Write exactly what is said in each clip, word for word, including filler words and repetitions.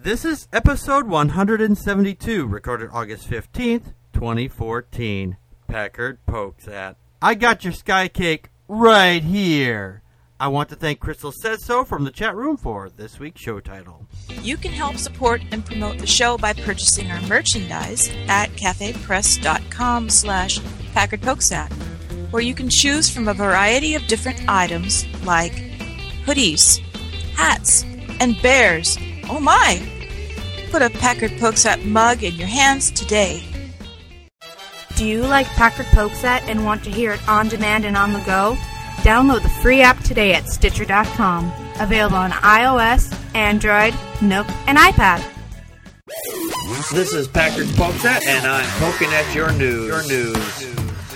This is episode one hundred seventy-two, recorded August fifteenth, twenty fourteen. Packard pokes at. I got your sky cake right here. I want to thank Crystal Says So from the chat room for this week's show title. You can help support and promote the show by purchasing our merchandise at cafepress.com slash Packard Pokes At, where you can choose from a variety of different items like hoodies, hats, and bears. Oh my! Put a Packard Pokes At mug in your hands today. Do you like Packard Pokes At and want to hear it on demand and on the go? Download the free app today at Stitcher dot com. Available on iOS, Android, Nook, and iPad. This is Packard Pokes At, and I'm poking at your news. Your news.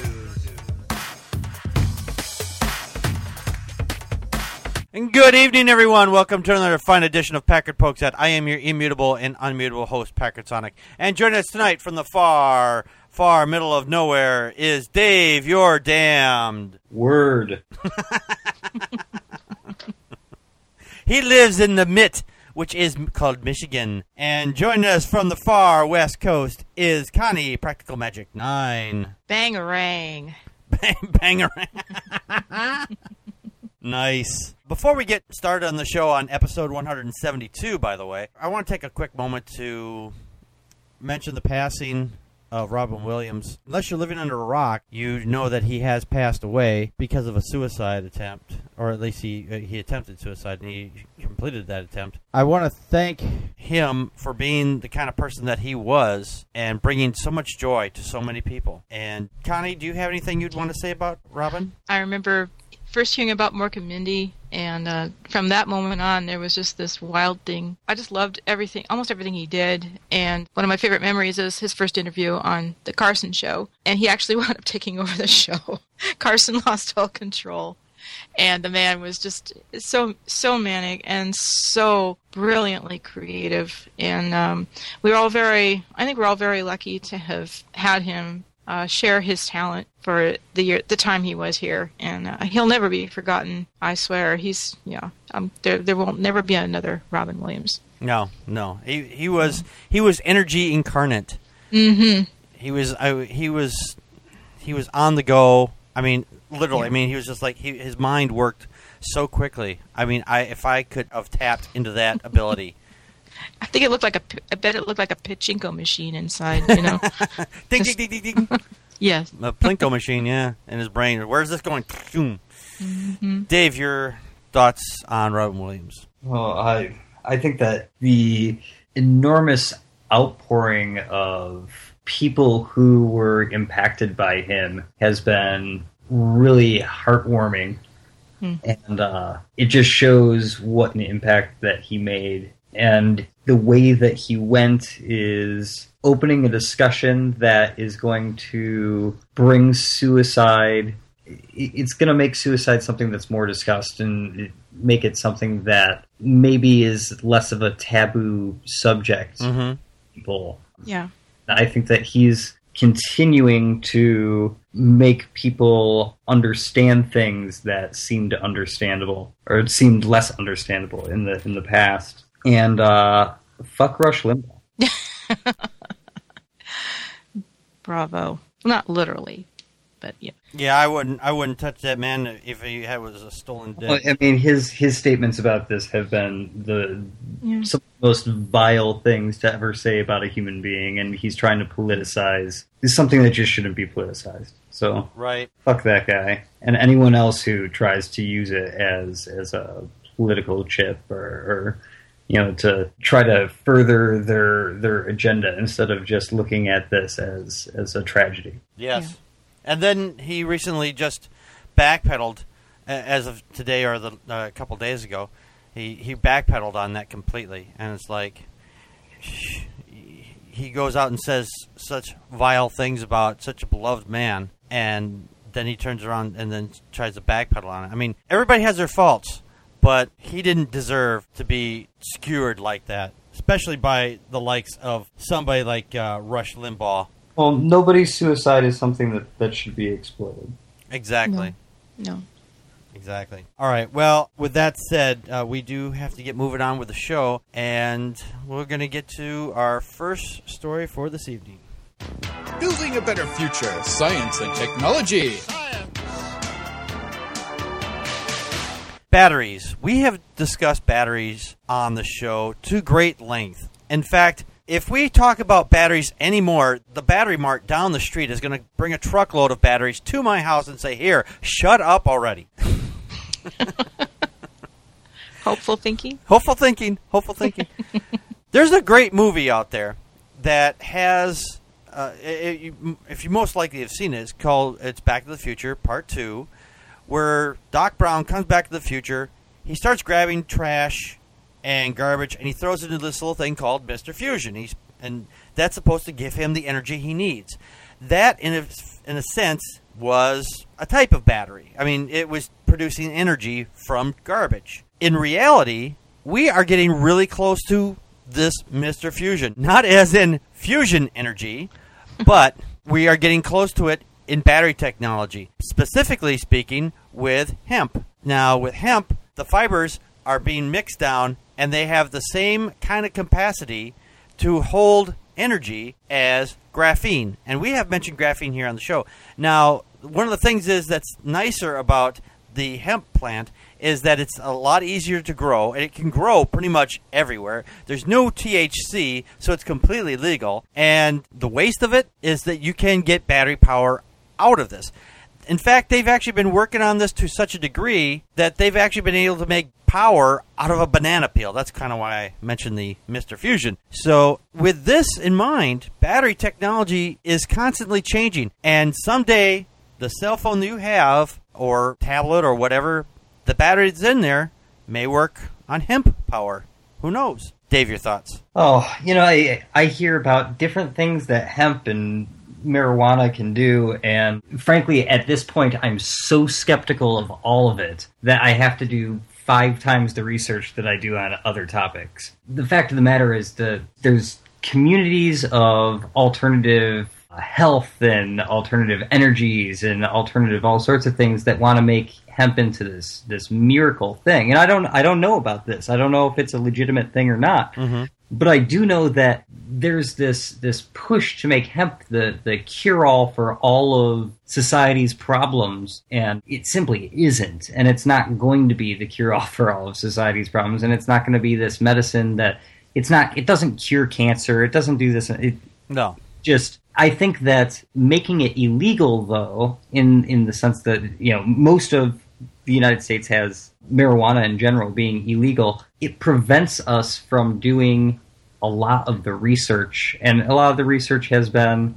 And good evening, everyone. Welcome to another fine edition of Packard Pokes At. I am your immutable and unmutable host, Packard Sonic. And joining us tonight from the far, far middle of nowhere is Dave, you're damned. Word. He lives in the Mitt, which is called Michigan. And joining us from the far west coast is Connie, Practical Magic nine. Bangarang. Bang, bangarang. Nice. Before we get started on the show on episode one hundred seventy-two, by the way, I want to take a quick moment to mention the passing of Robin Williams. Unless you're living under a rock, you know that he has passed away because of a suicide attempt, or at least he he attempted suicide and he completed that attempt. I want to thank him for being the kind of person that he was and bringing so much joy to so many people. And Connie, do you have anything you'd want to say about Robin? I remember first hearing about Mork and Mindy, and uh, from that moment on, there was just this wild thing. I just loved everything, almost everything he did, and one of my favorite memories is his first interview on The Carson Show, and he actually wound up taking over the show. Carson lost all control, and the man was just so so manic and so brilliantly creative, and um, we were all very, I think we're all very lucky to have had him Uh, share his talent for the year, the time he was here, and uh, he'll never be forgotten. I swear, he's yeah. Um, there, there will never be another Robin Williams. No, no. He he was he was energy incarnate. Mm-hmm. He was I, he was he was on the go. I mean, literally. Yeah. I mean, he was just like he, his mind worked so quickly. I mean, I if I could have tapped into that ability. I think it looked like a. I bet it looked like a pachinko machine inside. You know. ding, ding, ding, ding, ding. Yes. A plinko machine, yeah, in his brain. Where's this going? Mm-hmm. Dave, your thoughts on Robin Williams? Well, I I think that the enormous outpouring of people who were impacted by him has been really heartwarming, mm. and uh, it just shows what an impact that he made. And the way that he went is opening a discussion that is going to bring suicide. It's going to make suicide something that's more discussed and make it something that maybe is less of a taboo subject. Mm-hmm. People. Yeah. I think that he's continuing to make people understand things that seemed understandable, or it seemed less understandable in the in the past. And uh, fuck Rush Limbaugh. Bravo. Not literally, but yeah. Yeah, I wouldn't. I wouldn't touch that man if he had was a stolen dick. Well, I mean, his his statements about this have been the Yeah. some of the most vile things to ever say about a human being, and he's trying to politicize. It's something that just shouldn't be politicized. So, Right. fuck that guy, and anyone else who tries to use it as as a political chip or. or you know, to try to further their their agenda instead of just looking at this as as a tragedy. Yes. Yeah. And then he recently just backpedaled, a- as of today or the, uh, a couple days ago. He he backpedaled on that completely, and it's like he goes out and says such vile things about such a beloved man, and then he turns around and then tries to backpedal on it. I mean, everybody has their faults. But he didn't deserve to be skewered like that, especially by the likes of somebody like uh, Rush Limbaugh. Well, nobody's suicide is something that, that should be exploited. Exactly. No. Exactly. All right. Well, with that said, uh, we do have to get moving on with the show, and we're going to get to our first story for this evening. Building a better future, science and technology. Batteries. We have discussed batteries on the show to great length. In fact, if we talk about batteries anymore, the Battery Mart down the street is going to bring a truckload of batteries to my house and say, here, shut up already. Hopeful thinking? Hopeful thinking. Hopeful thinking. There's a great movie out there that has, uh, it, it, if you most likely have seen it, it's called, it's Back to the Future, Part two, where Doc Brown comes back to the future. He starts grabbing trash and garbage, and he throws it into this little thing called Mister Fusion. He's, and that's supposed to give him the energy he needs. That, in a, in a sense, was a type of battery. I mean, it was producing energy from garbage. In reality, we are getting really close to this Mister Fusion. Not as in fusion energy, but we are getting close to it in battery technology. Specifically speaking, with hemp. Now, with hemp, the fibers are being mixed down, and they have the same kind of capacity to hold energy as graphene. And we have mentioned graphene here on the show. Now, one of the things is that's nicer about the hemp plant is that it's a lot easier to grow, and it can grow pretty much everywhere. There's no T H C, so it's completely legal. And the waste of it is that you can get battery power out of this. In fact, they've actually been working on this to such a degree that they've actually been able to make power out of a banana peel. That's kind of why I mentioned the Mister Fusion. So with this in mind, battery technology is constantly changing. And someday, the cell phone that you have, or tablet, or whatever, the battery that's in there may work on hemp power. Who knows? Dave, your thoughts? Oh, you know, I, I hear about different things that hemp and marijuana can do, and frankly, at this point, I'm so skeptical of all of it that I have to do five times the research that I do on other topics. The fact of the matter is that there's communities of alternative health and alternative energies and alternative all sorts of things that want to make hemp into this this miracle thing. And I don't I don't know about this. I don't know if it's a legitimate thing or not. Mm-hmm. But I do know that there's this this push to make hemp the, the cure-all for all of society's problems, and it simply isn't. And it's not going to be the cure-all for all of society's problems, and it's not going to be this medicine that it's not. It doesn't cure cancer. It doesn't do this. It, no. Just, I think that making it illegal, though, in in the sense that, you know, most of the United States has marijuana in general being illegal, it prevents us from doing a lot of the research, and a lot of the research has been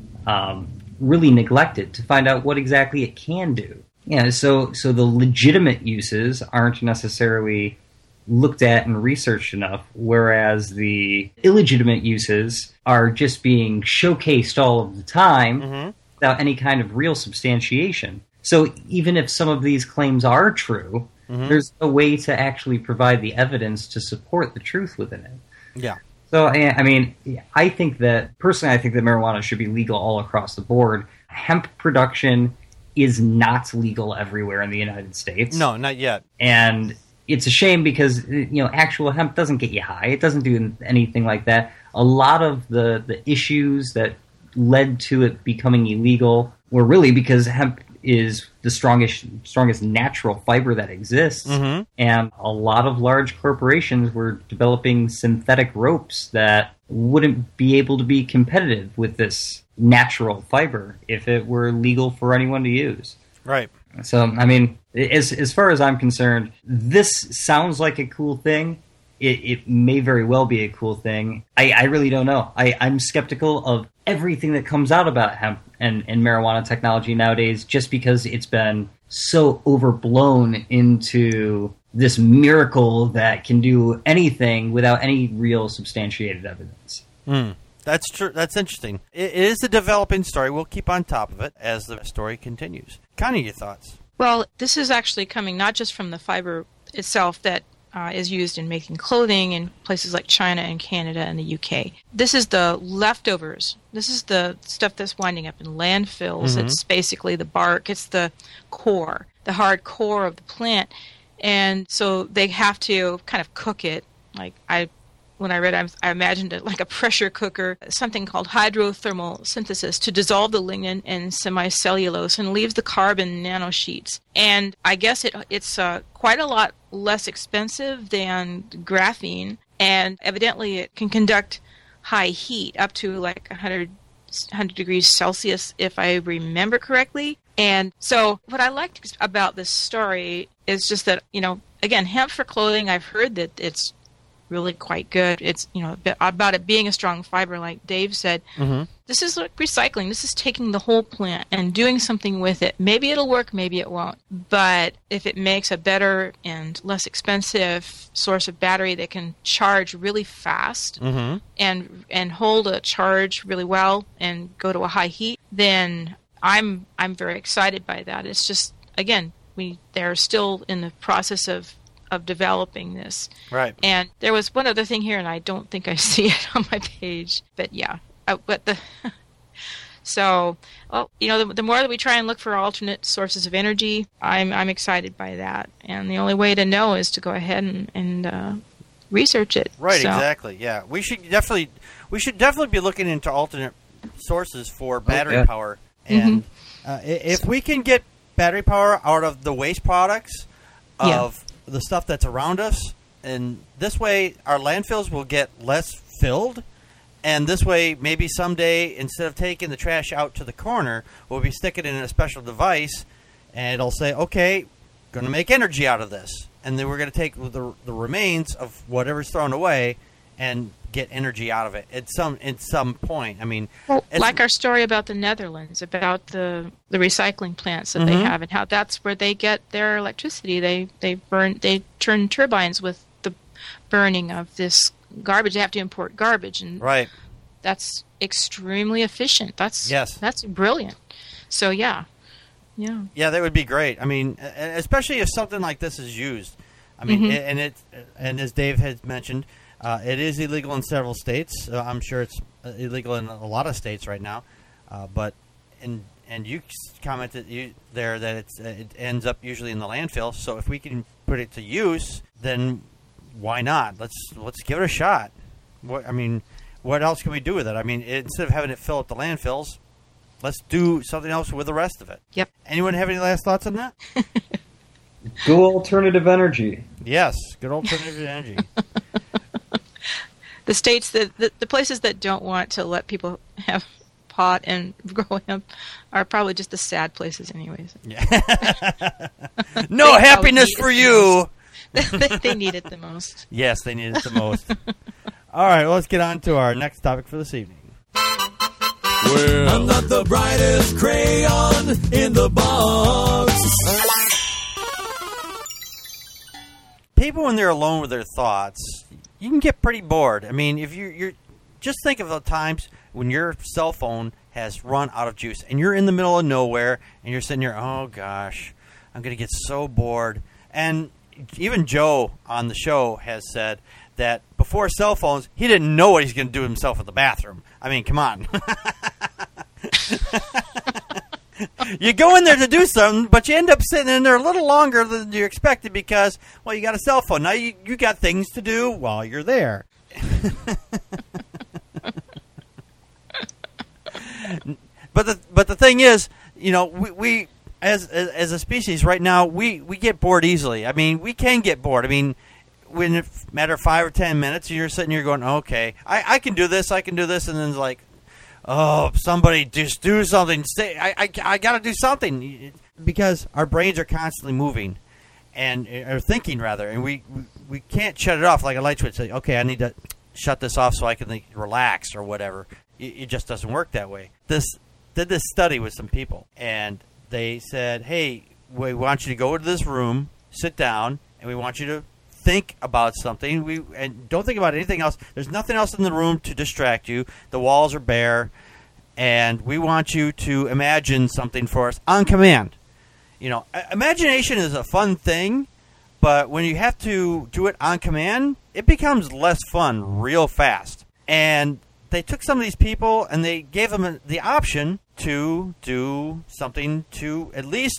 um, really neglected to find out what exactly it can do. Yeah, so so the legitimate uses aren't necessarily looked at and researched enough, whereas the illegitimate uses are just being showcased all of the time mm-hmm. without any kind of real substantiation. So even if some of these claims are true, mm-hmm. there's a way to actually provide the evidence to support the truth within it. Yeah. So, I mean, I think that, personally, I think that marijuana should be legal all across the board. Hemp production is not legal everywhere in the United States. No, not yet. And it's a shame because, you know, actual hemp doesn't get you high. It doesn't do anything like that. A lot of the, the issues that led to it becoming illegal were really because hemp is the strongest strongest natural fiber that exists. Mm-hmm. And a lot of large corporations were developing synthetic ropes that wouldn't be able to be competitive with this natural fiber if it were legal for anyone to use. Right. So, I mean, as as far as I'm concerned, this sounds like a cool thing. It, it may very well be a cool thing. I, I really don't know. I, I'm skeptical of everything that comes out about hemp and, and marijuana technology nowadays just because it's been so overblown into this miracle that can do anything without any real substantiated evidence. Mm, that's true. That's interesting. It, it is a developing story. We'll keep on top of it as the story continues. Connie, your thoughts? Well, this is actually coming not just from the fiber itself that Uh, is used in making clothing in places like China and Canada and the U K. This is the leftovers. This is the stuff that's winding up in landfills. Mm-hmm. It's basically the bark. It's the core. the hard core of the plant. And so they have to kind of cook it. Like I, when I read it, I imagined it like a pressure cooker, something called hydrothermal synthesis to dissolve the lignin and semicellulose and leaves the carbon nanosheets. And I guess it it's uh, quite a lot less expensive than graphene, and evidently it can conduct high heat up to like one hundred, one hundred degrees Celsius, if I remember correctly. And so what I liked about this story is just that, you know, again, hemp for clothing, I've heard that it's really quite good. It's, you know, about it being a strong fiber, like Dave said. Mm-hmm. This is like recycling. This is taking the whole plant and doing something with it. Maybe it'll work, maybe it won't. But if it makes a better and less expensive source of battery that can charge really fast mm-hmm. and and hold a charge really well and go to a high heat, then I'm I'm very excited by that. It's just, again, we they're still in the process of of developing this. Right. And there was one other thing here, and I don't think I see it on my page, but yeah. Uh, but the so, well, you know, the, the more that we try and look for alternate sources of energy, I'm I'm excited by that. And the only way to know is to go ahead and, and uh, research it. Right. So. Exactly. Yeah. We should definitely we should definitely be looking into alternate sources for battery oh, yeah. power. And mm-hmm. uh, if we can get battery power out of the waste products of yeah. the stuff that's around us, and this way our landfills will get less filled, and this way maybe someday instead of taking the trash out to the corner, we'll be sticking it in a special device, and it'll say, okay, going to make energy out of this, and then we're going to take the, the remains of whatever's thrown away and get energy out of it at some at some point. I mean, well, like our story about the Netherlands, about the the recycling plants that mm-hmm. they have, and how that's where they get their electricity. They they burn they turn turbines with the burning of this garbage. They have to import garbage, and right. that's extremely efficient. That's yes. that's brilliant. So yeah, yeah, yeah, that would be great. I mean, especially if something like this is used. I mean, mm-hmm. and it and as Dave has mentioned. Uh, it is illegal in several states. Uh, I'm sure it's uh, illegal in a lot of states right now. Uh, but and and you commented you, there that it's, uh, it ends up usually in the landfill. So if we can put it to use, then why not? Let's let's give it a shot. What I mean, what else can we do with it? I mean, instead of having it fill up the landfills, let's do something else with the rest of it. Yep. Anyone have any last thoughts on that? Go alternative energy. Yes, good alternative energy. The states that the, the places that don't want to let people have pot and grow hemp are probably just the sad places, anyways. Yeah. No happiness for you. they, they need it the most. Yes, they need it the most. All right, well, let's get on to our next topic for this evening. Well, I'm not the brightest crayon in the box. People, when they're alone with their thoughts, you can get pretty bored. I mean, if you're, you're just think of the times when your cell phone has run out of juice and you're in the middle of nowhere and you're sitting here, oh gosh, I'm going to get so bored. And even Joe on the show has said that before cell phones, he didn't know what he's going to do himself in the bathroom. I mean, come on. You go in there to do something, but you end up sitting in there a little longer than you expected because, well, you got a cell phone. Now you, you got things to do while you're there. But the but the thing is, you know, we, we as, as as a species right now, we, we get bored easily. I mean, we can get bored. I mean, when a matter of five or ten minutes, you're sitting here going, okay, I, I can do this, I can do this, and then it's like, oh, somebody just do something. Say, I, I, I got to do something. Because our brains are constantly moving, and or thinking, rather, and we, we, we can't shut it off like a light switch. Say, okay, I need to shut this off so I can like, relax or whatever. It, it just doesn't work that way. This did this study with some people, and they said, hey, we want you to go to this room, sit down, and we want you to think about something. We and don't think about anything else. There's nothing else in the room to distract you. The walls are bare, and we want you to imagine something for us on command. You know, imagination is a fun thing, but when you have to do it on command, it becomes less fun real fast. And they took some of these people and they gave them the option to do something to at least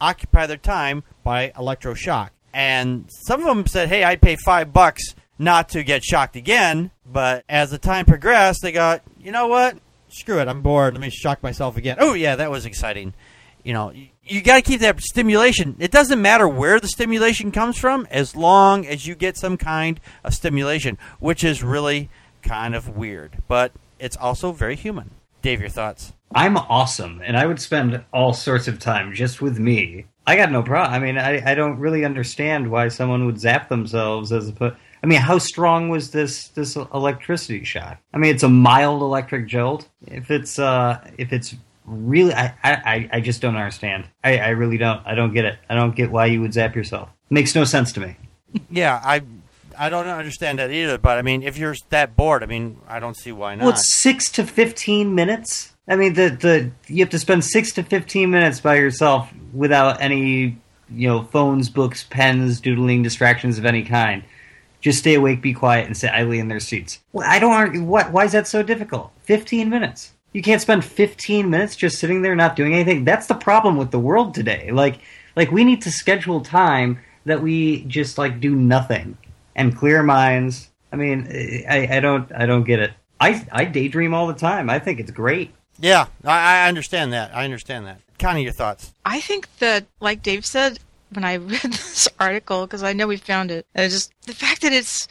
occupy their time by electroshock. And some of them said, hey, I'd pay five bucks not to get shocked again. But as the time progressed, they got, you know what? Screw it. I'm bored. Let me shock myself again. Oh, yeah, that was exciting. You know, you, you got to keep that stimulation. It doesn't matter where the stimulation comes from as long as you get some kind of stimulation, which is really kind of weird. But it's also very human. Dave, your thoughts? I'm awesome, and I would spend all sorts of time just with me. I got no problem. I mean, I, I don't really understand why someone would zap themselves as a... I mean, how strong was this this electricity shock? I mean, it's a mild electric jolt. If it's uh, if it's really, I, I, I just don't understand. I, I really don't. I don't get it. I don't get why you would zap yourself. Makes no sense to me. Yeah, I I don't understand that either. But I mean, if you're that bored, I mean, I don't see why not. Well, it's six to fifteen minutes. I mean, the the you have to spend six to fifteen minutes by yourself without any, you know, phones, books, pens, doodling, distractions of any kind. Just stay awake, be quiet, and sit idly in their seats. Well, I don't argue. What? Why is that so difficult? Fifteen minutes. You can't spend fifteen minutes just sitting there not doing anything. That's the problem with the world today. Like, like we need to schedule time that we just like do nothing and clear minds. I mean, I, I don't, I don't get it. I, I daydream all the time. I think it's great. Yeah, I, I understand that. I understand that. Connie, your thoughts? I think that, like Dave said, when I read this article, because I know we found it, and it's just the fact that it's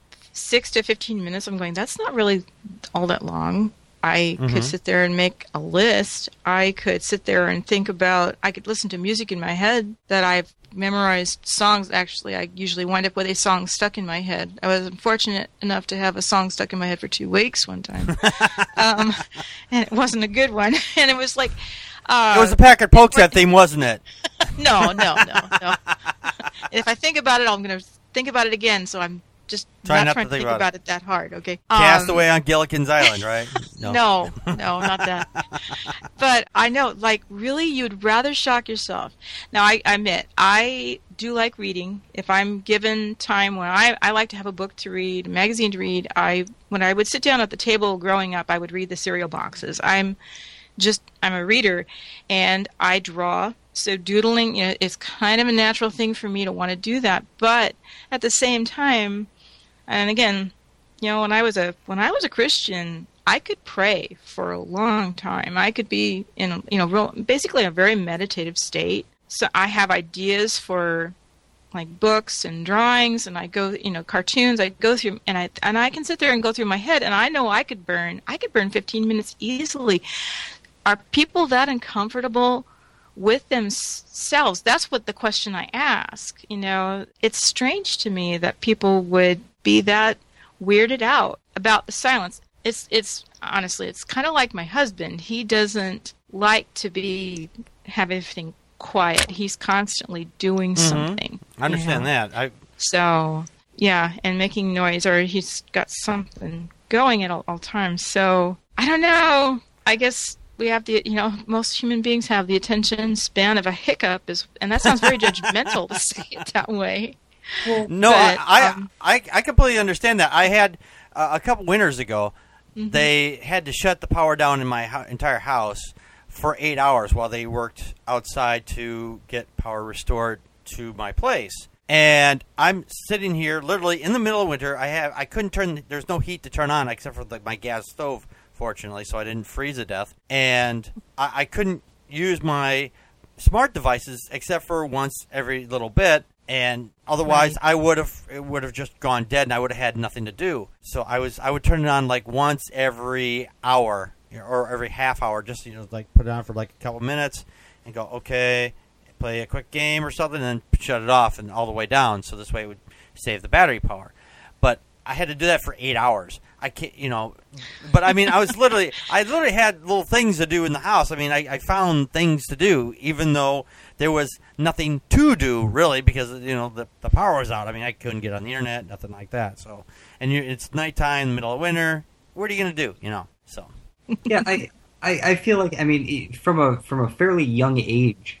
six to fifteen minutes, I'm going, that's not really all that long. I mm-hmm. could sit there and make a list. I could sit there and think about, I could listen to music in my head that I've memorized songs. Actually, I usually wind up with a song stuck in my head. I was fortunate enough to have a song stuck in my head for two weeks one time. um, and it wasn't a good one. And it was like... Uh, it was the Packard Pokesat theme, wasn't it? no, no, no, no. If I think about it, I'm going to think about it again, so I'm just Try not, not trying to to think think about about it. it that hard, okay? Cast um, away on Gilligan's Island, right? No. no, no, not that. But I know, like, really, you'd rather shock yourself. Now, I, I admit, I do like reading. If I'm given time when I, I like to have a book to read, a magazine to read, I when I would sit down at the table growing up, I would read the cereal boxes. I'm just, I'm a reader, and I draw. So doodling, you know, is kind of a natural thing for me to want to do that. But at the same time, and again, you know, when I was a when I was a Christian, I could pray for a long time. I could be in, you know, real, basically a very meditative state. So I have ideas for like books and drawings, and I go, you know, cartoons. I go through, and I and I can sit there and go through my head, and I know I could burn, I could burn fifteen minutes easily. Are people that uncomfortable with themselves? That's what the question I ask. You know, it's strange to me that people would be that weirded out about the silence. It's it's honestly, it's kind of like my husband. He doesn't like to be have everything quiet. He's constantly doing mm-hmm. something. I understand you know? that. I so yeah, and making noise, or he's got something going at all, all times. So I don't know. I guess. We have the, you know, most human beings have the attention span of a hiccup, is, and that sounds very judgmental to say it that way. No, but, I, um, I, I completely understand that. I had uh, a couple winters ago, mm-hmm. they had to shut the power down in my ho- entire house for eight hours while they worked outside to get power restored to my place. And I'm sitting here, literally in the middle of winter. I have, I couldn't turn. There's no heat to turn on except for like my gas stove. Fortunately, so I didn't freeze to death. And I, I couldn't use my smart devices except for once every little bit. And otherwise, right. I would have it would have just gone dead, and I would have had nothing to do. So I was I would turn it on like once every hour or every half hour, just you know like put it on for like a couple minutes and go okay, play a quick game or something, and then shut it off and all the way down. So this way it would save the battery power. But I had to do that for eight hours. I can't, you know, but I mean, I was literally, I literally had little things to do in the house. I mean, I, I found things to do, even though there was nothing to do, really, because, you know, the, the power was out. I mean, I couldn't get on the internet, nothing like that. So, and you, it's nighttime, middle of winter. What are you going to do, you know? So, yeah, I, I, I feel like, I mean, from a, from a fairly young age,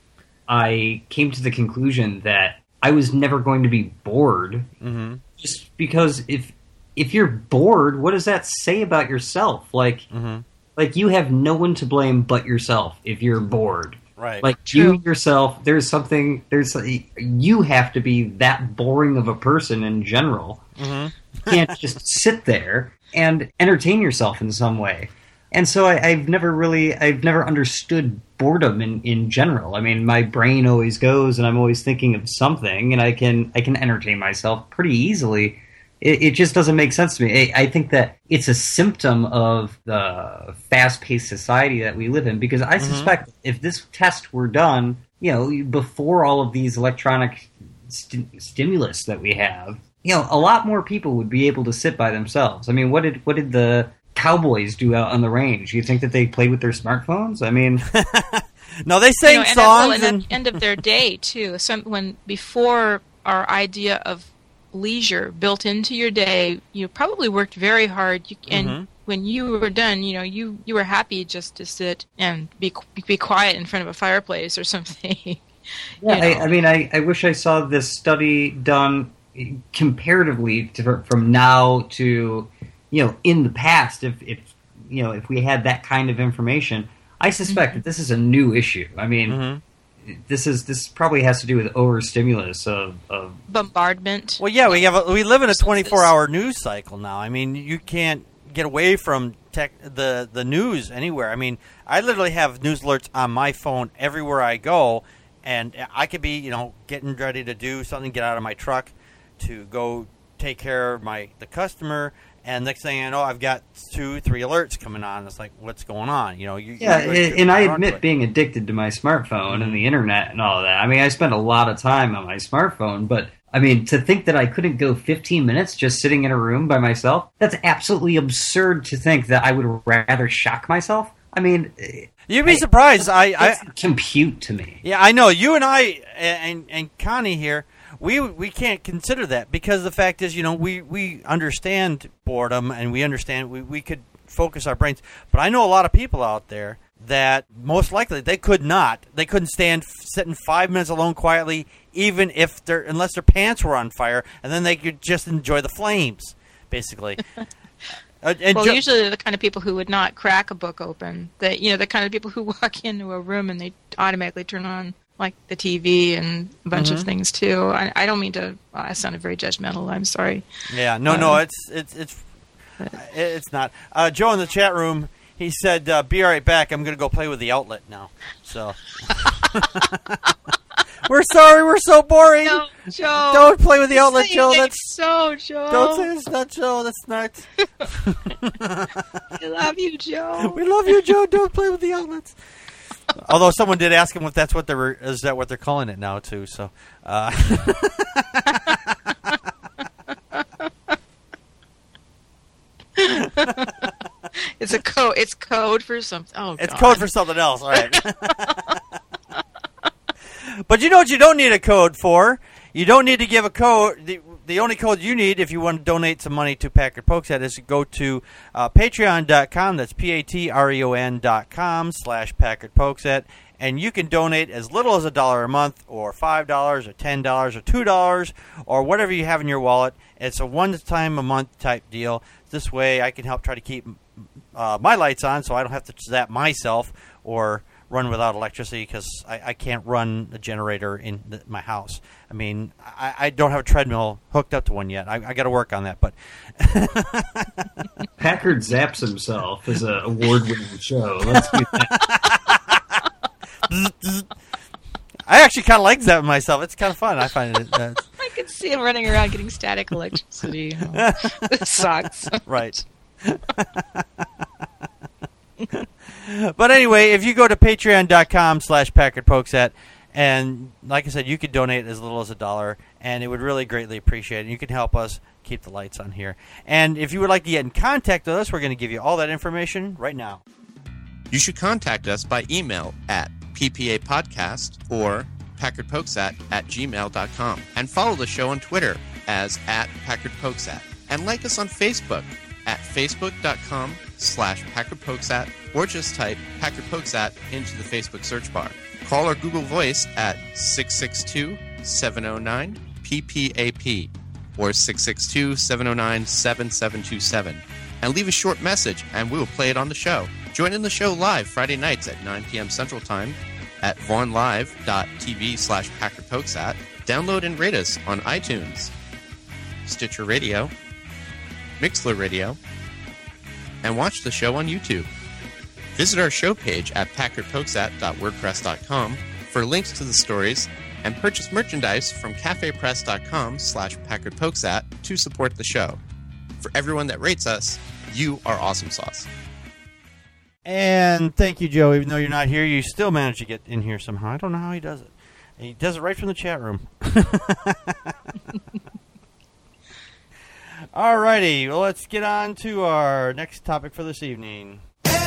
I came to the conclusion that I was never going to be bored, mm-hmm. just because if, If you're bored, what does that say about yourself? Like, mm-hmm. like you have no one to blame but yourself if you're bored. Right. Like True. you yourself, there's something. There's you have to be that boring of a person in general. Mm-hmm. You can't just sit there and entertain yourself in some way. And so I, I've never really, I've never understood boredom in, in general. I mean, my brain always goes, and I'm always thinking of something, and I can I can entertain myself pretty easily. It, it just doesn't make sense to me. I, I think that it's a symptom of the fast-paced society that we live in, because I Mm-hmm. suspect if this test were done, you know, before all of these electronic st- stimulus that we have, you know, a lot more people would be able to sit by themselves. I mean, what did what did the cowboys do out on the range? You think that they played with their smartphones? I mean, No, they You sang know, and at, songs well, and and at the end of their day too. Some when before our idea of leisure built into your day, you probably worked very hard. You, and Mhm. when you were done, you know, you, you were happy just to sit and be be quiet in front of a fireplace or something. yeah, you I, know. I mean, I, I wish I saw this study done comparatively to, from now to, you know, in the past. If, if you know, if we had that kind of information, I suspect that this is a new issue. I mean, Mhm. this is this probably has to do with overstimulus of, of Bombardment. Well, yeah, we have a, we live in a twenty-four hour news cycle now. I mean, you can't get away from tech, the the news anywhere. I mean, I literally have news alerts on my phone everywhere I go, and I could be, you know, getting ready to do something, get out of my truck to go take care of my the customer, and next thing I know, I've got two, three alerts coming on. It's like, what's going on? You know, you, Yeah, you- and, and I you're onto admit it. being addicted to my smartphone and the internet and all that. I mean, I spend a lot of time on my smartphone, but I mean, to think that I couldn't go fifteen minutes just sitting in a room by myself, that's absolutely absurd to think that I would rather shock myself. I mean, You'd be surprised. I, I it's compute to me. Yeah, I know. You and I and and Connie here, we we can't consider that because the fact is, you know, we, we understand boredom and we understand we, we could focus our brains. But I know a lot of people out there that most likely they could not. They couldn't stand f- sitting five minutes alone quietly, even if their unless their pants were on fire, and then they could just enjoy the flames, basically. Uh, and Well, ju- usually they're the kind of people who would not crack a book open. That you know, the kind of people who walk into a room and they automatically turn on like the T V and a bunch Mm-hmm. of things too. I, I don't mean to. Well, I sounded very judgmental. I'm sorry. Yeah, no, no, Uh, it's it's it's it's not. Uh, Joe in the chat room, he said, uh, "Be right back. I'm going to go play with the outlet now." So we're sorry, we're so boring. No, Joe. Don't play with the outlet, Say Joe. it That's so, Joe. don't say it's not Joe. That's not. I love you, Joe. We love you, Joe. Don't play with the outlets. Although someone did ask him if that's what they're is that what they're calling it now too. So. Uh, It's a code. It's code for something. Oh, It's God. code for something else, all right? But you know what you don't need a code for? You don't need to give a code. The, the only code you need if you want to donate some money to Packard Pokesat is to go to uh, patreon dot com. That's P A T R E O N dot com slash Packard Pokesat. And you can donate as little as a dollar a month or five dollars or ten dollars or two dollars or whatever you have in your wallet. It's a one-time-a-month type deal. This way I can help try to keep uh, my lights on so I don't have to zap myself or run without electricity because I, I can't run a generator in the, my house. I mean, I, I don't have a treadmill hooked up to one yet. I, I got to work on that. But Packard zaps himself as an award-winning show. Let's do that. I actually kind of like zapping myself. It's kind of fun. I find it. Uh, I can see him running around getting static electricity. Oh, this sucks. right. But anyway, if you go to patreon dot com slash Packard Pokesat, and like I said, you could donate as little as a dollar, and it would really greatly appreciate it. You can help us keep the lights on here. And if you would like to get in contact with us, we're going to give you all that information right now. You should contact us by email at p p a podcast or packard pokesat at gmail dot com, and follow the show on Twitter as at Packard Pokesat, and like us on Facebook at facebook dot com slash Packard Pokesat, or just type Packard Pokesat into the Facebook search bar. Call our Google Voice at six six two, seven oh nine, P P A P or six six two, seven oh nine, seven seven two seven, and leave a short message and we will play it on the show. Join in the show live Friday nights at nine p.m. Central Time at vaughnlive.tv slash PackardPokesat. Download and rate us on iTunes, Stitcher Radio, Mixler Radio, and watch the show on YouTube. Visit our show page at packard pokesat dot wordpress dot com for links to the stories and purchase merchandise from cafepress.com slash packardpokesat to support the show. For everyone that rates us, you are awesome sauce. And thank you, Joe. Even though you're not here, you still manage to get in here somehow. I don't know how he does it. He does it right from the chat room. Alrighty, well, let's get on to our next topic for this evening.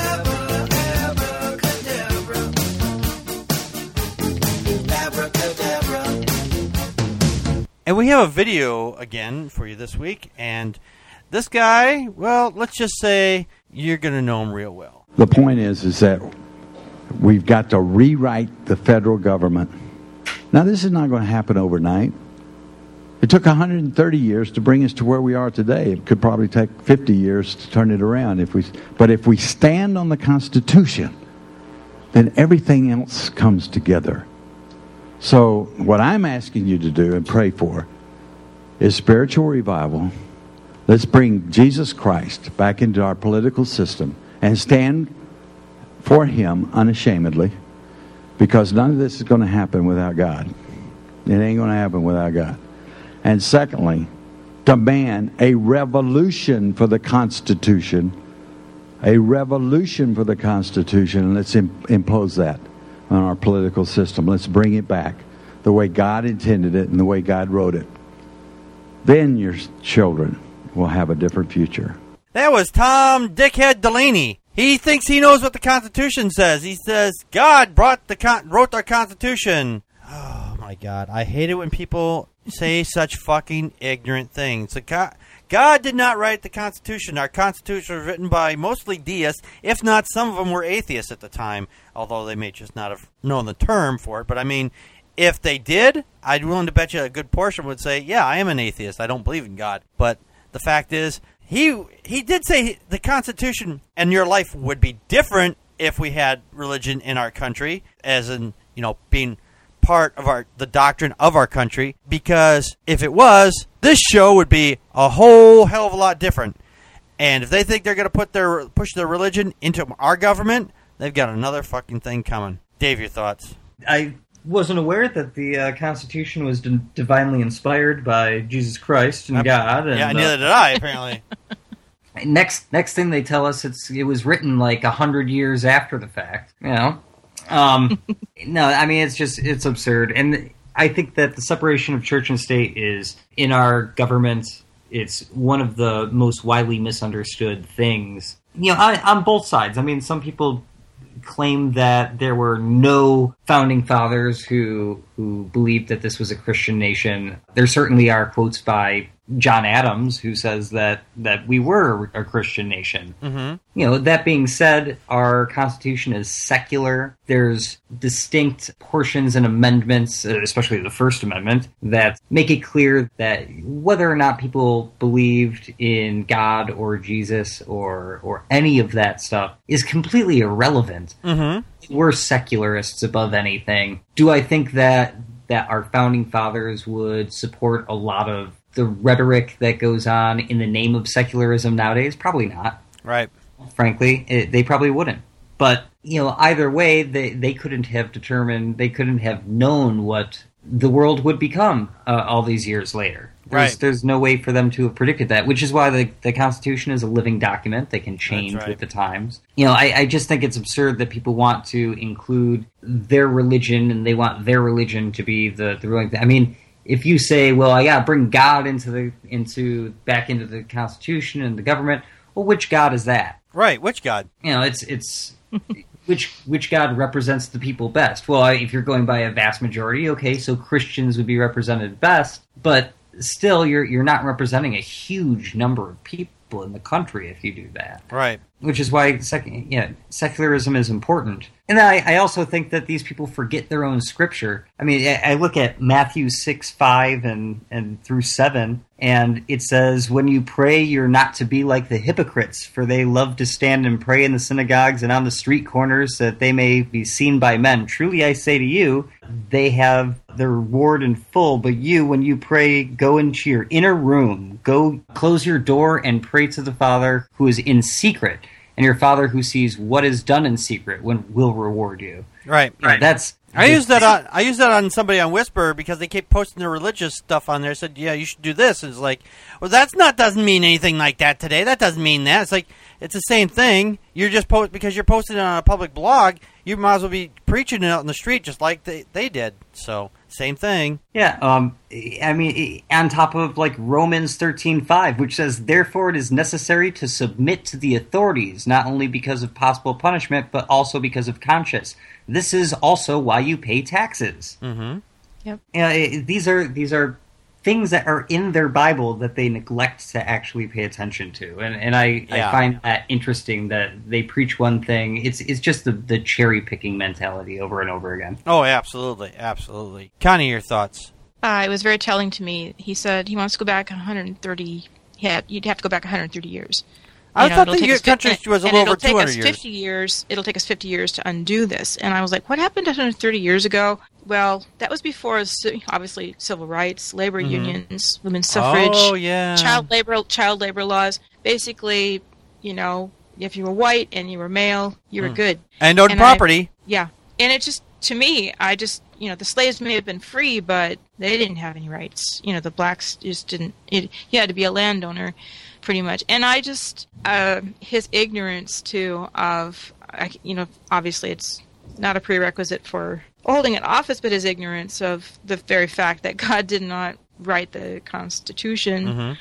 And we have a video again for you this week, and this guy, well, let's just say you're going to know him real well. The point is, is that we've got to rewrite the federal government. Now, this is not going to happen overnight. It took one hundred thirty years to bring us to where we are today. It could probably take fifty years to turn it around. If we, but if we stand on the Constitution, then everything else comes together. So what I'm asking you to do and pray for is spiritual revival. Let's bring Jesus Christ back into our political system and stand for Him unashamedly, because none of this is going to happen without God. It ain't going to happen without God. And secondly, demand a revolution for the Constitution. A revolution for the Constitution. And let's imp- impose that on our political system. Let's bring it back the way God intended it and the way God wrote it. Then your children will have a different future. That was Tom Dickhead Delaney. He thinks he knows what the Constitution says. He says, God brought the con- wrote our Constitution. Oh, my God. I hate it when people say such fucking ignorant things. The co- God did not write the Constitution. Our Constitution was written by mostly deists, if not some of them were atheists at the time, although they may just not have known the term for it. But, I mean, if they did, I'd be willing to bet you a good portion would say, yeah, I am an atheist. I don't believe in God. But the fact is, he he did say the Constitution and your life would be different if we had religion in our country, as in, you know, being part of our the doctrine of our country, because if it was, this show would be a whole hell of a lot different. And if they think they're going to put their push their religion into our government, they've got another fucking thing coming. Dave, your thoughts? I wasn't aware that the uh, Constitution was d- divinely inspired by Jesus Christ and God. And, yeah, neither uh, did I, apparently. Next, next thing they tell us, it's it was written like a hundred years after the fact. You know, um, no, I mean it's just it's absurd, and I think that the separation of church and state is in our government. It's one of the most widely misunderstood things. You know, on, on both sides. I mean, some people claim that there were no founding fathers who who believed that this was a Christian nation. There certainly are quotes by John Adams who says that, that we were a Christian nation. Mm-hmm. You know, that being said, our Constitution is secular. There's distinct portions and amendments, especially the First Amendment, that make it clear that whether or not people believed in God or Jesus or or any of that stuff is completely irrelevant. Mm-hmm. We're secularists above anything. Do I think that that our founding fathers would support a lot of the rhetoric that goes on in the name of secularism nowadays? Probably not. Right. Frankly, it, they probably wouldn't. But, you know, either way, they, they couldn't have determined, they couldn't have known what the world would become uh, all these years later. There's, right. There's no way for them to have predicted that, which is why the, the Constitution is a living document. They can change right. with the times. You know, I, I just think it's absurd that people want to include their religion, and they want their religion to be the, the ruling thing. I mean, if you say, well, I gotta bring God into the into back into the Constitution and the government, well, which God is that? Right, which God? You know, it's it's which which God represents the people best? Well, if you're going by a vast majority, okay, so Christians would be represented best, but still, you're you're not representing a huge number of people in the country if you do that. Right. which is why sec- yeah, secularism is important. And I, I also think that these people forget their own scripture. I mean, I, I look at Matthew six, five and, and through seven, and it says, when you pray, you're not to be like the hypocrites, for they love to stand and pray in the synagogues and on the street corners, so that they may be seen by men. Truly I say to you, they have their reward in full. But you, when you pray, go into your inner room, go close your door and pray to the Father who is in secret. And your Father who sees what is done in secret when will reward you. Right, you know, right. That's I use that on I use that on somebody on Whisper because they keep posting their religious stuff on there. I said, yeah, you should do this. And it's like, well, that's not doesn't mean anything like that today. That doesn't mean that. It's like it's the same thing. You're just post because you're posting it on a public blog. You might as well be preaching it out in the street just like they they did. So same thing. Yeah. Um. I mean, on top of like Romans thirteen five, which says, therefore it is necessary to submit to the authorities, not only because of possible punishment, but also because of conscience. This is also why you pay taxes. Mm-hmm. Yep. Uh, these are these are things that are in their Bible that they neglect to actually pay attention to, and and I, Yeah. I find that interesting that they preach one thing. It's it's just the, the cherry picking mentality over and over again. Oh, absolutely, absolutely. Connie, your thoughts? Uh, it was very telling to me. He said he wants to go back one hundred thirty. Yeah, you'd have to go back one hundred thirty years. I You know, thought it'll the take year us fif- country and- was a and little it'll over take two us hundred years. fifty years. It'll take us fifty years to undo this. And I was like, what happened one hundred thirty years ago? Well, that was before, ci- obviously, civil rights, labor Mhm. unions, women's suffrage, Oh, yeah. child labor, child labor laws. Basically, you know, if you were white and you were male, you were Mm. good. And owned I- property. yeah, and it just, to me, I just, you know, the slaves may have been free, but they didn't have any rights. You know, the blacks just didn't. It, you had to be a landowner, pretty much. And I just, uh, his ignorance too of, I- you know, obviously it's not a prerequisite for holding an office, but his ignorance of the very fact that God did not write the Constitution. Mm-hmm.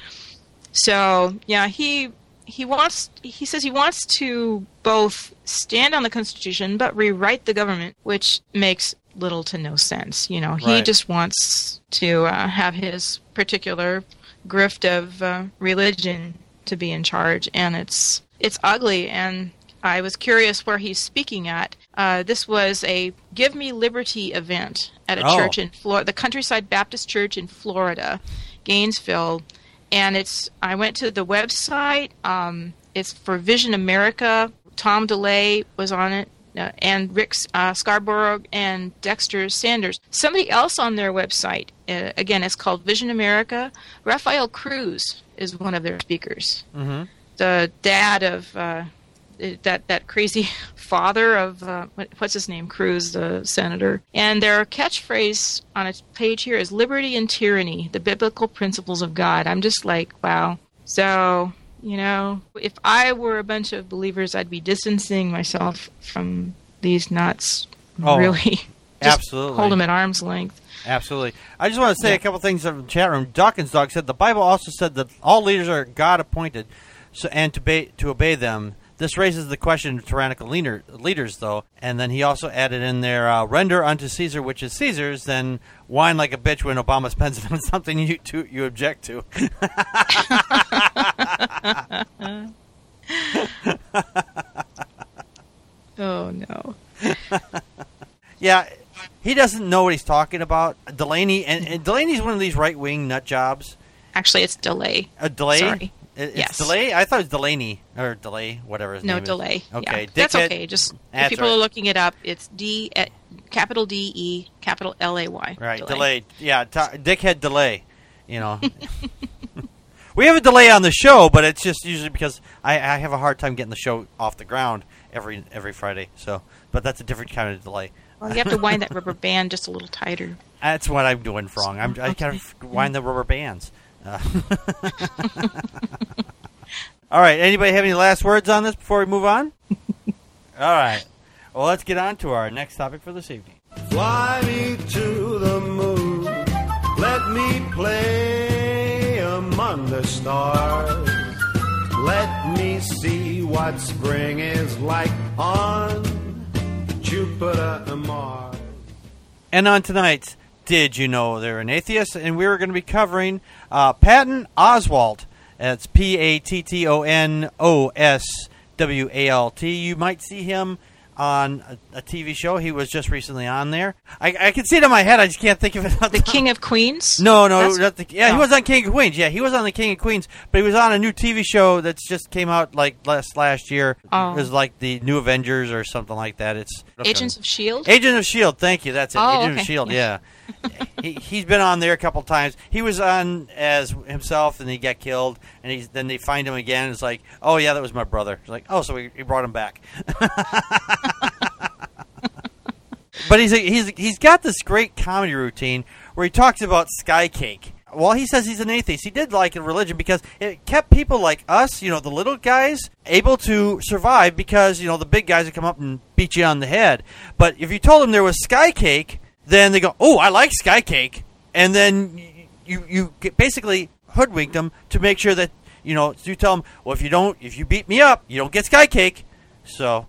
So yeah, he he wants he says he wants to both stand on the Constitution but rewrite the government, which makes little to no sense. You know, he Right. just wants to uh, have his particular grift of uh, religion to be in charge, and it's it's ugly. And I was curious where he's speaking at. Uh, this was a Give Me Liberty event at a Oh. church in Florida, the Countryside Baptist Church in Florida, Gainesville. And it's, I went to the website. Um, it's for Vision America. Tom DeLay was on it, uh, and Rick uh, Scarborough and Dexter Sanders. Somebody else on their website, uh, again, it's called Vision America. Rafael Cruz is one of their speakers. Mm-hmm. The dad of uh, that that crazy father of uh, what, what's his name, Cruz, the senator. And their catchphrase on its page here is "Liberty and Tyranny: The Biblical Principles of God." I'm just like, wow. So, you know, if I were a bunch of believers, I'd be distancing myself from these nuts. Oh, really, just absolutely. hold them at arm's length. Absolutely. I just want to say Yeah. a couple things in the chat room. Dawkins Dog said the Bible also said that all leaders are God appointed, so and to obey, to obey them. This raises the question of tyrannical leader, leaders, though. And then he also added in there, uh, render unto Caesar which is Caesar's, then whine like a bitch when Obama spends it on something you to, you object to. Oh, no. Yeah, he doesn't know what he's talking about. Delaney, and, and Delaney's one of these right-wing nut jobs. Actually, it's delay. A delay? Sorry. It, it's Yes. delay? I thought it was Delaney, or delay, whatever his No, name delay. is. Okay, Yeah. That's Dickhead- okay. Just if That's people right. are looking it up, it's D, uh, capital D E, capital L A Y. Right, delay. Yeah, t- dickhead delay. You know, we have a delay on the show, but it's just usually because I, I have a hard time getting the show off the ground every every Friday. So, but that's a different kind of delay. Well, you have to wind that rubber band just a little tighter. That's what I'm doing wrong. I'm, I kind of wind the rubber bands. Uh, all right. Anybody have any last words on this before we move on? All right. Well, let's get on to our next topic for this evening. Fly me to the moon. Let me play among the stars. Let me see what spring is like on Jupiter and Mars. And on tonight's Did You Know They're an Atheist? And we were going to be covering uh, Patton Oswalt. That's P A T T O N O S W A L T. You might see him on a, a T V show. He was just recently on there. I, I can see it in my head. I just can't think of it. The King of Queens? No, no. Not the, yeah, no. he was on King of Queens. Yeah, he was on the King of Queens. But he was on a new T V show that's just came out like last last year. Oh. It was like the New Avengers or something like that. It's Agents of S H I E L D? Agent of S H I E L D. Thank you. That's it. Oh, Agent okay. of S H I E L D. Yeah. Yeah. he, he's been on there a couple times. He was on as himself, and he got killed. And he's, then they find him again. And it's like, oh, yeah, that was my brother. It's like, oh, so he, he brought him back. But he's, a, he's he's got this great comedy routine where he talks about sky cake. Well, he says he's an atheist. He did like a religion because it kept people like us, you know, the little guys, able to survive because, you know, the big guys would come up and beat you on the head. But if you told them there was sky cake, then they go, oh, I like sky cake. And then you you get basically hoodwinked them to make sure that, you know, you tell them, well, if you don't, if you beat me up, you don't get sky cake. So...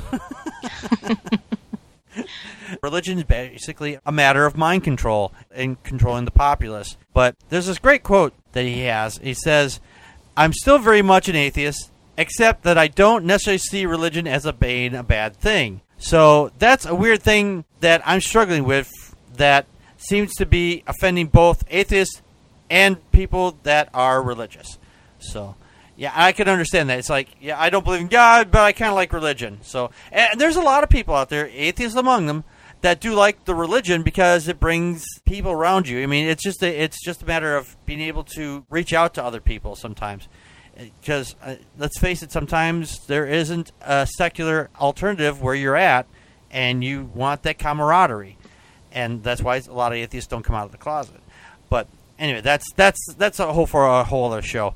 Religion is basically a matter of mind control and controlling the populace. But there's this great quote that he has. He says, I'm still very much an atheist, except that I don't necessarily see religion as a being a bad thing. So that's a weird thing that I'm struggling with that seems to be offending both atheists and people that are religious. So... yeah, I can understand that. It's like, yeah, I don't believe in God, but I kind of like religion. So, and there's a lot of people out there, atheists among them, that do like the religion because it brings people around you. I mean, it's just a, it's just a matter of being able to reach out to other people sometimes. Because, uh, let's face it, sometimes there isn't a secular alternative where you're at, and you want that camaraderie. And that's why a lot of atheists don't come out of the closet. But anyway, that's that's that's a whole for a whole other show.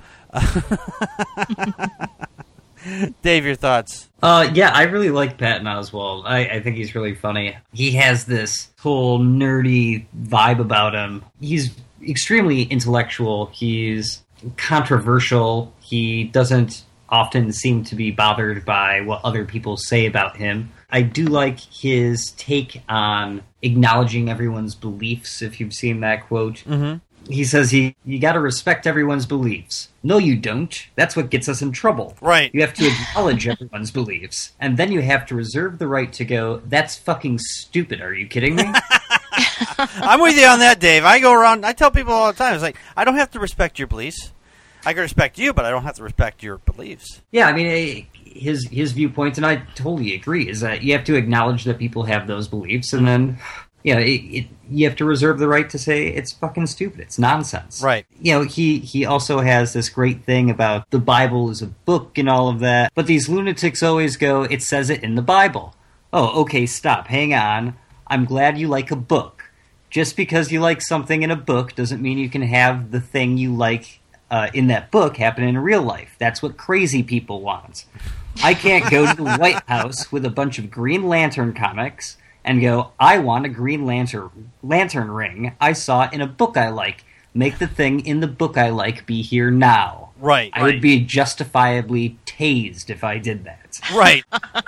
Dave, your thoughts? Uh, yeah, I really like Patton Oswalt. I, I think he's really funny. He has this whole nerdy vibe about him. He's extremely intellectual. He's controversial. He doesn't often seem to be bothered by what other people say about him. I do like his take on acknowledging everyone's beliefs, if you've seen that quote. Mm-hmm. He says he you got to respect everyone's beliefs. No, you don't. That's what gets us in trouble. Right. You have to acknowledge everyone's beliefs. And then you have to reserve the right to go, that's fucking stupid. Are you kidding me? I'm with you on that, Dave. I go around, I tell people all the time, it's like, I don't have to respect your beliefs. I can respect you, but I don't have to respect your beliefs. Yeah, I mean, his his viewpoint, and I totally agree, is that you have to acknowledge that people have those beliefs, and then... you know, it, it, you have to reserve the right to say it's fucking stupid. It's nonsense. Right. You know, he, he also has this great thing about the Bible is a book and all of that. But these lunatics always go, it says it in the Bible. Oh, okay, stop. Hang on. I'm glad you like a book. Just because you like something in a book doesn't mean you can have the thing you like uh, in that book happen in real life. That's what crazy people want. I can't go to the White House with a bunch of Green Lantern comics and go, I want a Green Lantern lantern ring. I saw it in a book I like. Make the thing in the book I like be here now. Right. I right. would be justifiably tased if I did that. Right.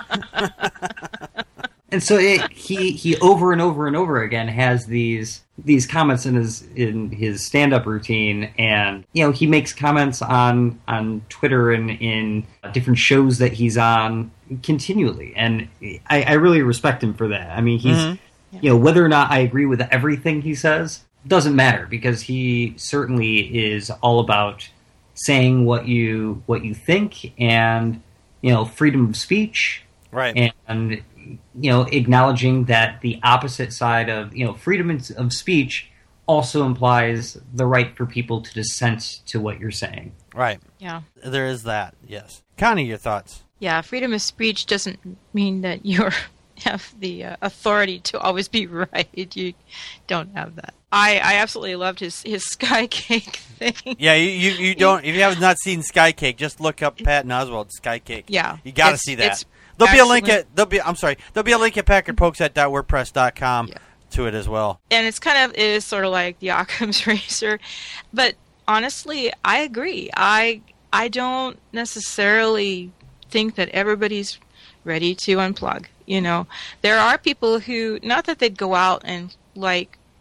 And so it, he he over and over and over again has these these comments in his in his stand-up routine, and you know he makes comments on on Twitter and in different shows that he's on continually, and I, I really respect him for that. I mean, he's mm-hmm. you know whether or not I agree with everything he says doesn't matter, because he certainly is all about saying what you what you think, and you know freedom of speech, right, and you know, acknowledging that the opposite side of, you know, freedom of speech also implies the right for people to dissent to what you're saying. Right. Yeah. There is that, yes. Connie, your thoughts? Yeah, freedom of speech doesn't mean that you have the uh, authority to always be right. You don't have that. I, I absolutely loved his, his Sky Cake thing. Yeah, you, you, you don't, if you have not seen Sky Cake, just look up Patton Oswalt Sky Cake. Yeah. You got to see that. There'll be a link at there'll be I'm sorry there'll be a link at packard pokesat dot wordpress dot com yeah. to it as well. And it's kind of it is sort of like the Occam's razor, but honestly, I agree. I I don't necessarily think that everybody's ready to unplug. You know, there are people who not that they'd go out and like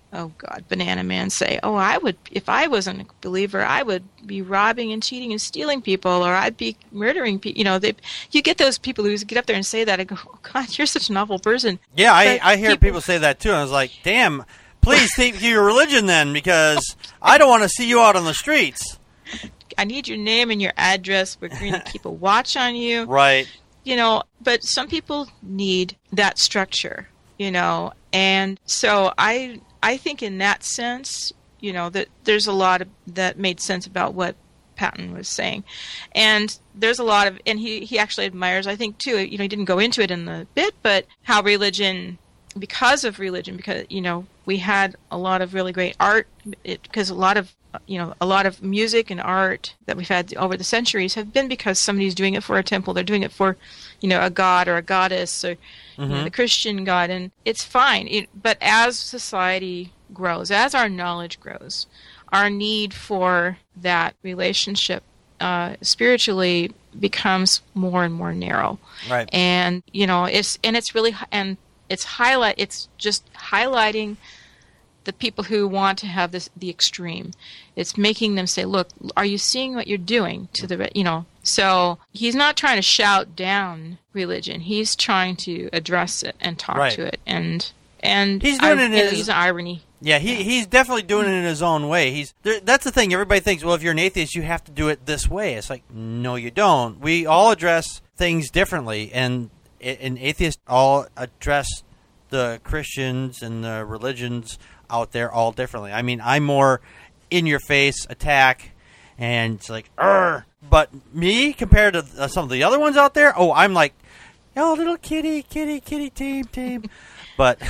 oh God, Banana Man say, oh, I would, if I wasn't a believer, I would be robbing and cheating and stealing people, or I'd be murdering people. You know, they, you get those people who get up there and say that and go, oh God, you're such an awful person. Yeah, I, But I hear people, people say that too, and I was like, damn, please think your religion then, because I don't want to see you out on the streets. I need your name and your address. We're going to keep a watch on you. Right. You know, but some people need that structure, you know, and so I I think in that sense, you know, that there's a lot of, that made sense about what Patton was saying. And there's a lot of, and he, he actually admires, I think too, you know, he didn't go into it in the bit, but how religion, because of religion, because, you know, we had a lot of really great art, it, because a lot of, you know, a lot of music and art that we've had over the centuries have been because somebody's doing it for a temple. They're doing it for, you know, a god or a goddess, or mm-hmm. you know, the Christian god, and it's fine. It, but as society grows, as our knowledge grows, our need for that relationship uh, spiritually becomes more and more narrow. Right. And you know, it's and it's really and it's highlight. It's just highlighting the people who want to have this the extreme. It's making them say, look, are you seeing what you're doing to the, you know? So he's not trying to shout down religion. He's trying to address it and talk right. to it. And and he's doing I, it in his, his, he's an irony. Yeah, he he's definitely doing it in his own way. He's there, that's the thing. Everybody thinks, well, if you're an atheist, you have to do it this way. It's like, no, you don't. We all address things differently, and and atheists all address the Christians and the religions out there all differently. I mean, I'm more in your face attack, and it's like, Arr! But me compared to uh, some of the other ones out there, oh, I'm like, oh, little kitty, kitty, kitty, tame, tame. But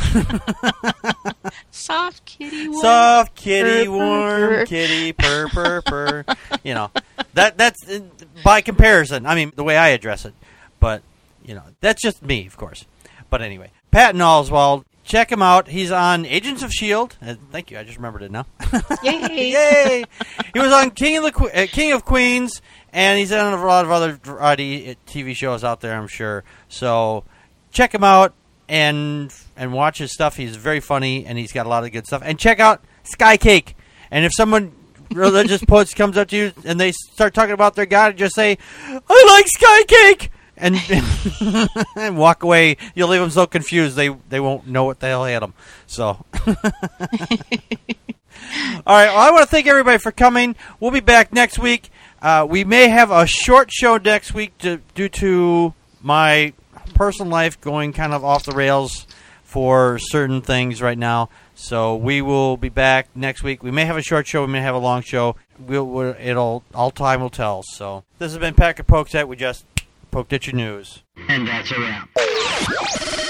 soft kitty, warm, soft kitty, purr, warm purr. kitty, purr, purr, purr. You know, that that's uh, by comparison. I mean, the way I address it, but you know, that's just me, of course. But anyway, Patton Oswalt. Check him out. He's on Agents of S H I E L D. Uh, thank you. I just remembered it now. Yay! Yay! He was on King of the Que- uh, King of Queens, and he's on a lot of other variety T V shows out there, I'm sure. So check him out and and watch his stuff. He's very funny, and he's got a lot of good stuff. And check out Sky Cake. And if someone religious post comes up to you and they start talking about their God, just say, "I like Sky Cake." And, and walk away. You'll leave them so confused they they won't know what the hell hit them. So, all right. Well, I want to thank everybody for coming. We'll be back next week. Uh, we may have a short show next week to, due to my personal life going kind of off the rails for certain things right now. So we will be back next week. We may have a short show. We may have a long show. We'll, we'll it'll all time will tell. So this has been Patrick Pokesat. We just poked at your news. And that's a wrap.